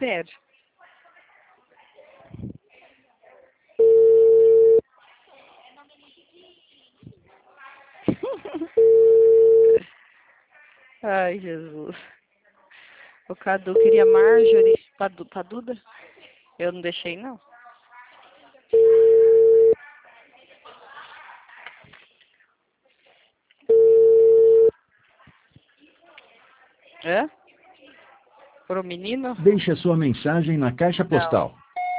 espero. Ai, Jesus. O Cadu queria Marjorie pra Duda. Eu não deixei, não. É? Pro menino? Deixe a sua mensagem na caixa Não. postal